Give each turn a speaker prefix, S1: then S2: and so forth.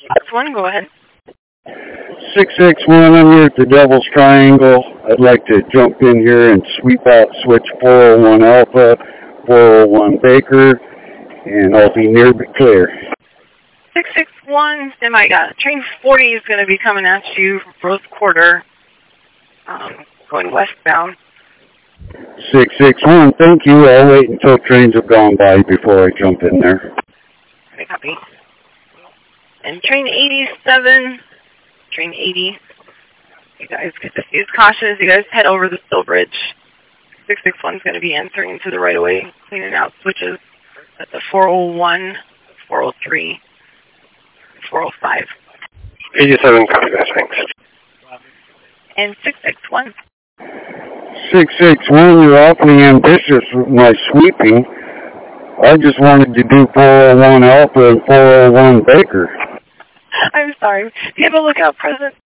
S1: That's one, go ahead.
S2: 661, I'm here at the Devil's Triangle. I'd like to jump in here and sweep out switch 401 Alpha, 401 Baker, and I'll be near but clear.
S1: 661, stand by. Train 40 is going to be coming at you from Rose Quarter, going westbound.
S2: 661, thank you. I'll wait until trains have gone by before I jump in there.
S1: Okay, copy. And train 87, train 80, you guys get to use caution as you guys head over the Still Bridge. 661 is going to be entering into the right-of-way, cleaning out switches at the 401, 403, 405.
S3: 87, copy that, thanks.
S1: And 661.
S2: 661, you're awfully ambitious with my sweeping. I just wanted to do 401 Alpha and 401 Baker.
S1: I'm sorry. Do you have a lookout present?